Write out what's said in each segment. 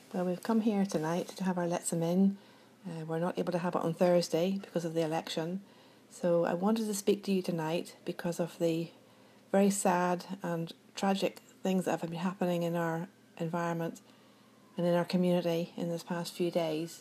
Well, we've come here tonight to have our Let's Them In. We're not able to have it on Thursday because of the election. So I wanted to speak to you tonight because of the very sad and tragic things that have been happening in our environment and in our community in this past few days.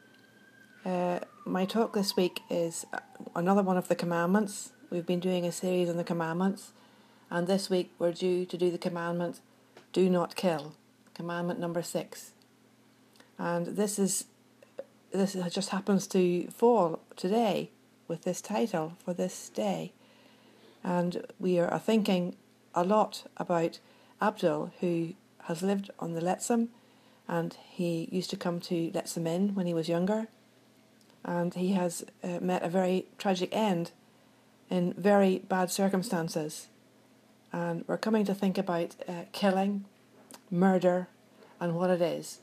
My talk this week is another one of the commandments. We've been doing a series on the commandments, and this week we're due to do the commandment, do not kill, commandment number 6. And this just happens to fall today with this title for this day. And we are thinking a lot about Abdul, who has lived on the Lettsam, and he used to come to Let's Them In when he was younger. And he has met a very tragic end in very bad circumstances. And we're coming to think about killing, murder, and what it is.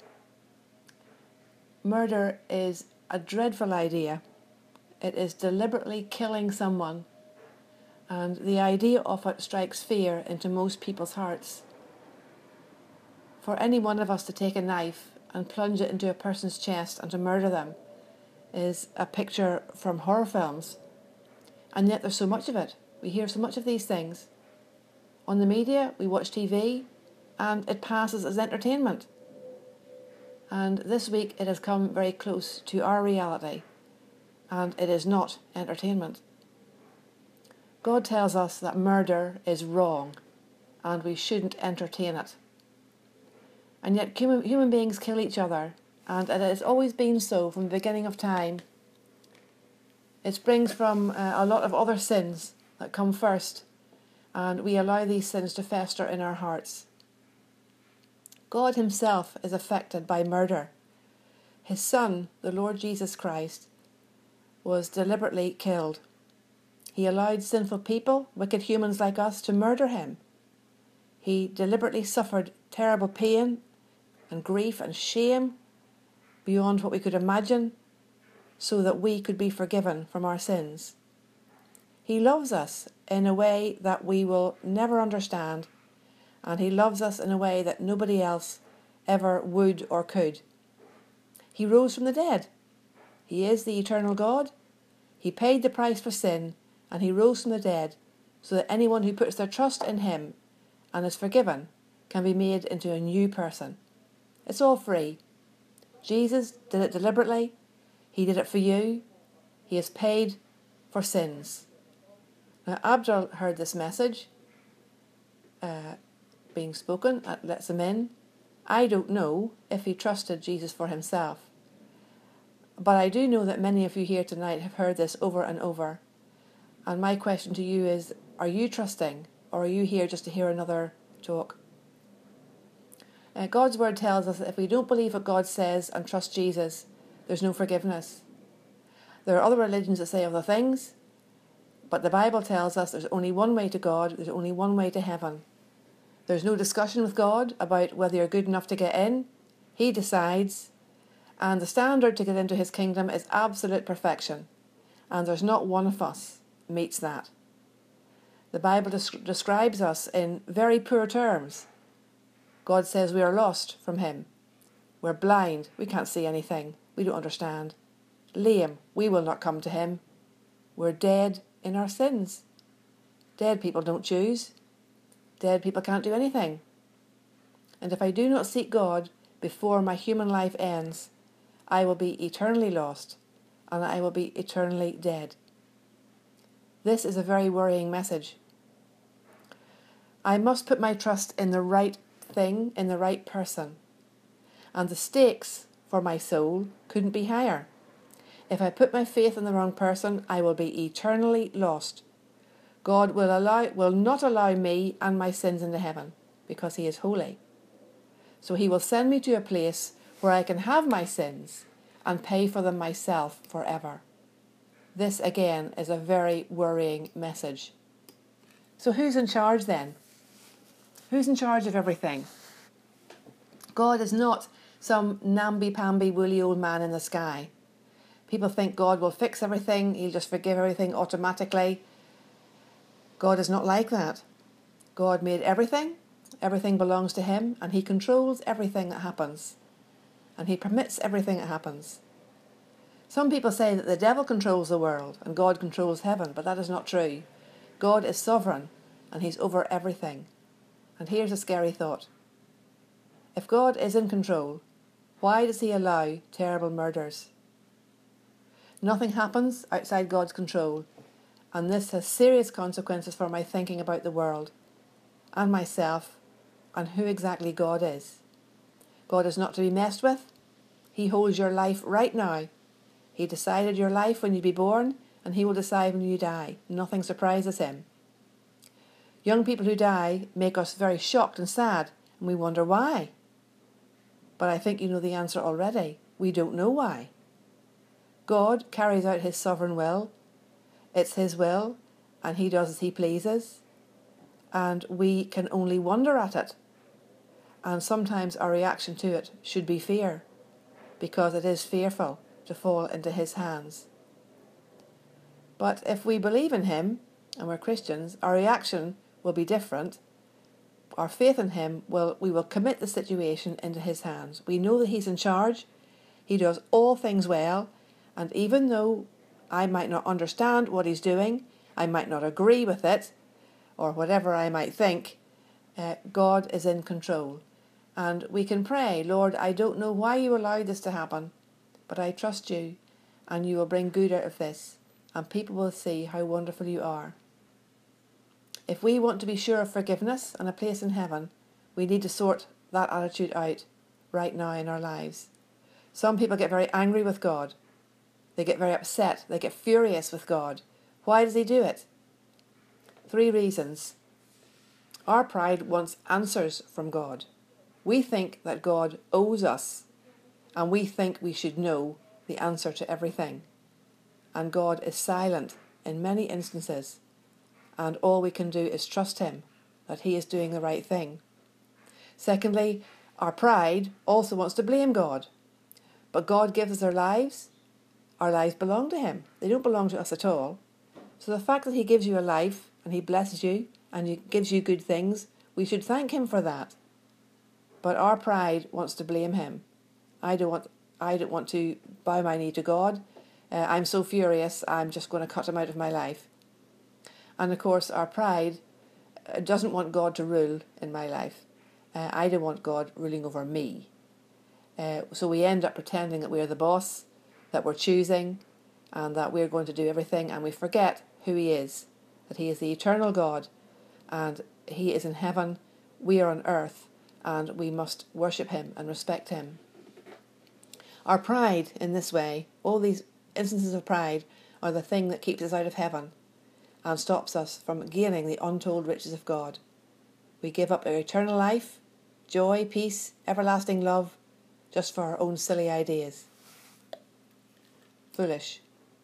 Murder is a dreadful idea. It is deliberately killing someone, and the idea of it strikes fear into most people's hearts. For any one of us to take a knife and plunge it into a person's chest and to murder them is a picture from horror films, and yet there's so much of it. We hear so much of these things. On the media, we watch TV, and it passes as entertainment. And this week it has come very close to our reality, and it is not entertainment. God tells us that murder is wrong, and we shouldn't entertain it. And yet human beings kill each other, and it has always been so from the beginning of time. It springs from a lot of other sins that come first, and we allow these sins to fester in our hearts. God himself is affected by murder. His Son, the Lord Jesus Christ, was deliberately killed. He allowed sinful people, wicked humans like us, to murder him. He deliberately suffered terrible pain and grief and shame beyond what we could imagine, so that we could be forgiven from our sins. He loves us in a way that we will never understand, and he loves us in a way that nobody else ever would or could. He rose from the dead. He is the eternal God. He paid the price for sin, and he rose from the dead so that anyone who puts their trust in him and is forgiven can be made into a new person. It's all free. Jesus did it deliberately. He did it for you. He has paid for sins. Now, Abdul heard this message being spoken at Let's Them In. I don't know if he trusted Jesus for himself, but I do know that many of you here tonight have heard this over and over. And my question to you is, are you trusting, or are you here just to hear another talk? God's word tells us that if we don't believe what God says and trust Jesus, there's no forgiveness. There are other religions that say other things, but the Bible tells us there's only one way to God, there's only one way to heaven. There's no discussion with God about whether you're good enough to get in. He decides, and the standard to get into his kingdom is absolute perfection, and there's not one of us meets that. The Bible describes us in very poor terms. God says we are lost from him. We're blind, we can't see anything, we don't understand. Lame, we will not come to him. We're dead in our sins. Dead people don't choose. Dead people can't do anything. And if I do not seek God before my human life ends, I will be eternally lost, and I will be eternally dead. This is a very worrying message. I must put my trust in the right thing, in the right person. And the stakes for my soul couldn't be higher. If I put my faith in the wrong person, I will be eternally lost. God will not allow me and my sins into heaven, because he is holy. So he will send me to a place where I can have my sins and pay for them myself forever. This again is a very worrying message. So who's in charge then? Who's in charge of everything? God is not some namby-pamby woolly old man in the sky. People think God will fix everything, he'll just forgive everything automatically. God is not like that. God made everything. Everything belongs to him, and he controls everything that happens. and he permits everything that happens. Some people say that the devil controls the world and God controls heaven, but that is not true. God is sovereign and he's over everything. And here's a scary thought. If God is in control, why does he allow terrible murders? Nothing happens outside God's control, and this has serious consequences for my thinking about the world and myself and who exactly God is. God is not to be messed with. He holds your life right now. He decided your life when you be born, and he will decide when you die. Nothing surprises him. Young people who die make us very shocked and sad, and we wonder why. But I think you know the answer already. We don't know why. God carries out his sovereign will. It's his will, and he does as he pleases. And we can only wonder at it. And sometimes our reaction to it should be fear, because it is fearful to fall into his hands. But if we believe in him, and we're Christians, our reaction will be different. Our faith in him we will commit the situation into his hands. We know that he's in charge. He does all things well. And even though I might not understand what he's doing, I might not agree with it, or whatever I might think, God is in control. And we can pray, Lord, I don't know why you allowed this to happen, but I trust you, and you will bring good out of this, and people will see how wonderful you are. If we want to be sure of forgiveness and a place in heaven, we need to sort that attitude out right now in our lives. Some people get very angry with God. They get very upset. They get furious with God. Why does he do it? 3 reasons. Our pride wants answers from God. We think that God owes us, and we think we should know the answer to everything. And God is silent in many instances, and all we can do is trust him that he is doing the right thing. Secondly, our pride also wants to blame God. But God gives us our lives. Our lives belong to him. They don't belong to us at all. So the fact that he gives you a life and he blesses you and he gives you good things, we should thank him for that. But our pride wants to blame him. I don't want to bow my knee to God. I'm so furious, I'm just going to cut him out of my life. And of course, our pride doesn't want God to rule in my life. I don't want God ruling over me. So we end up pretending that we're the boss, that we're choosing, and that we're going to do everything, and we forget who he is, that he is the eternal God, and he is in heaven, we are on earth, and we must worship him and respect him. Our pride in this way, all these instances of pride, are the thing that keeps us out of heaven and stops us from gaining the untold riches of God. We give up our eternal life, joy, peace, everlasting love, just for our own silly ideas. Foolish.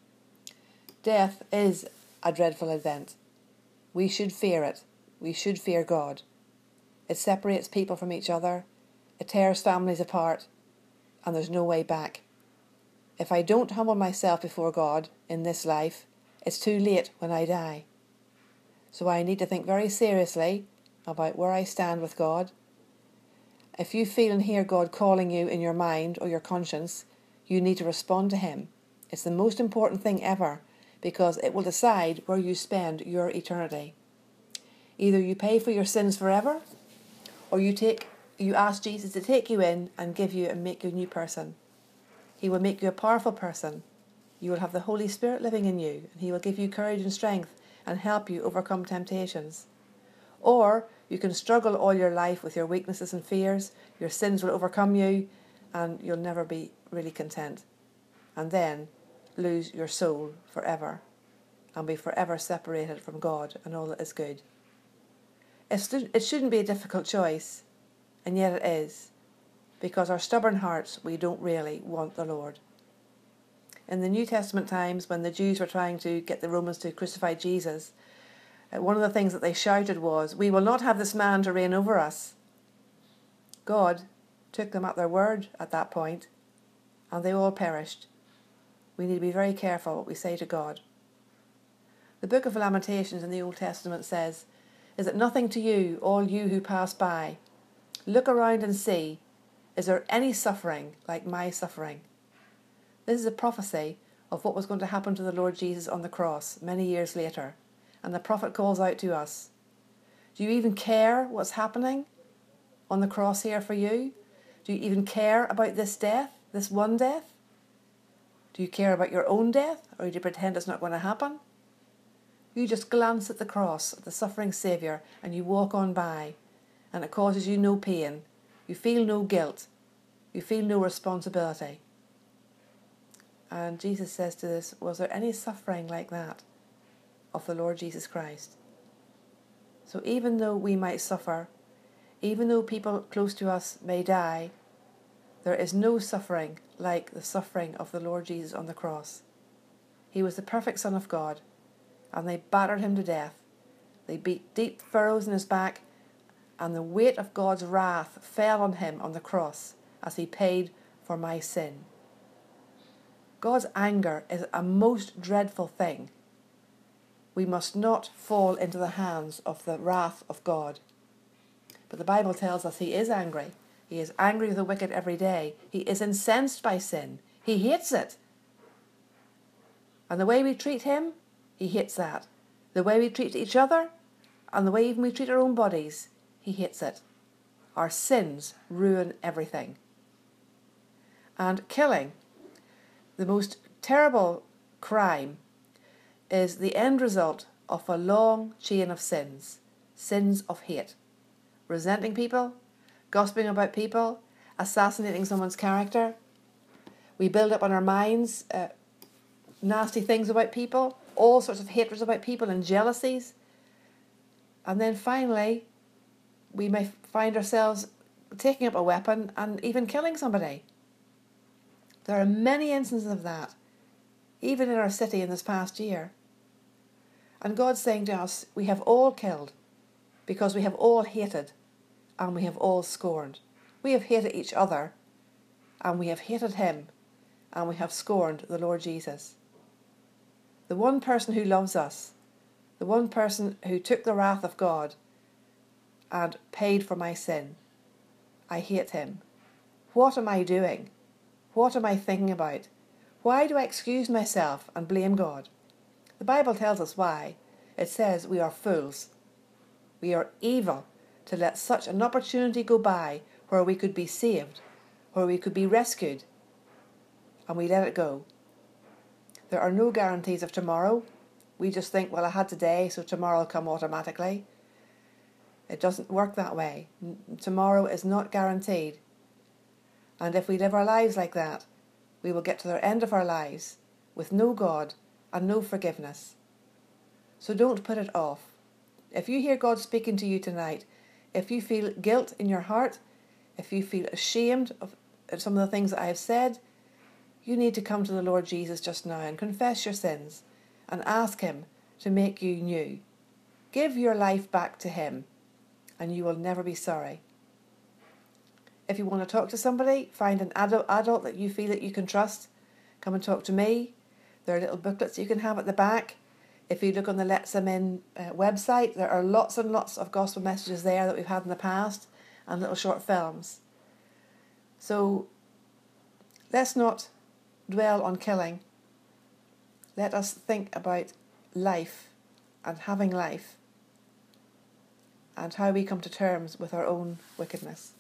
Death is a dreadful event. We should fear it. We should fear God. It separates people from each other. It tears families apart. And there's no way back. If I don't humble myself before God in this life, it's too late when I die. So I need to think very seriously about where I stand with God. If you feel and hear God calling you in your mind or your conscience, you need to respond to him. It's the most important thing ever, because it will decide where you spend your eternity. Either you pay for your sins forever, or you ask Jesus to take you in and give you and make you a new person. He will make you a powerful person. You will have the Holy Spirit living in you, and he will give you courage and strength and help you overcome temptations. Or you can struggle all your life with your weaknesses and fears. Your sins will overcome you, and you'll never be really content. And then lose your soul forever and be forever separated from God and all that is good. It shouldn't be a difficult choice, and yet it is, because our stubborn hearts, we don't really want the Lord. In the New Testament times, when the Jews were trying to get the Romans to crucify Jesus, one of the things that they shouted was, "We will not have this man to reign over us." God took them at their word at that point, and they all perished. We need to be very careful what we say to God. The book of Lamentations in the Old Testament says, "Is it nothing to you, all you who pass by? Look around and see. Is there any suffering like my suffering? This is a prophecy of what was going to happen to the Lord Jesus on the cross many years later. And the prophet calls out to us, do you even care what's happening on the cross here for you? Do you even care about this death, this one death? Do you care about your own death, or do you pretend it's not going to happen? You just glance at the cross, at the suffering Saviour, and you walk on by, and it causes you no pain. You feel no guilt. You feel no responsibility. And Jesus says to us, was there any suffering like that of the Lord Jesus Christ? So even though we might suffer, even though people close to us may die, there is no suffering like the suffering of the Lord Jesus on the cross. He was the perfect Son of God, and they battered him to death. They beat deep furrows in his back, and the weight of God's wrath fell on him on the cross as he paid for my sin. God's anger is a most dreadful thing. We must not fall into the hands of the wrath of God. But the Bible tells us he is angry. He is angry with the wicked every day. He is incensed by sin. He hates it. And the way we treat him, he hates that. The way we treat each other, and the way even we treat our own bodies, he hates it. Our sins ruin everything. And killing, the most terrible crime, is the end result of a long chain of sins. Sins of hate. Resenting people, gossiping about people, assassinating someone's character. We build up in our minds nasty things about people, all sorts of hatreds about people and jealousies. And then finally, we may find ourselves taking up a weapon and even killing somebody. There are many instances of that, even in our city in this past year. And God's saying to us, we have all killed because we have all hated and we have all scorned. We have hated each other and we have hated him and we have scorned the Lord Jesus. The one person who loves us, the one person who took the wrath of God and paid for my sin, I hate him. What am I doing? What am I thinking about? Why do I excuse myself and blame God? The Bible tells us why. It says we are fools. We are evil to let such an opportunity go by where we could be saved, where we could be rescued, and we let it go. There are no guarantees of tomorrow. We just think, well, I had today, so tomorrow will come automatically. It doesn't work that way. Tomorrow is not guaranteed. And if we live our lives like that, we will get to the end of our lives with no God and no forgiveness. So don't put it off. If you hear God speaking to you tonight, if you feel guilt in your heart, if you feel ashamed of some of the things that I have said, you need to come to the Lord Jesus just now and confess your sins and ask him to make you new. Give your life back to him and you will never be sorry. If you want to talk to somebody, find an adult that you feel that you can trust. Come and talk to me. There are little booklets you can have at the back. If you look on the Let's Them In website, there are lots and lots of gospel messages there that we've had in the past and little short films. So let's not dwell on killing. Let us think about life and having life and how we come to terms with our own wickedness.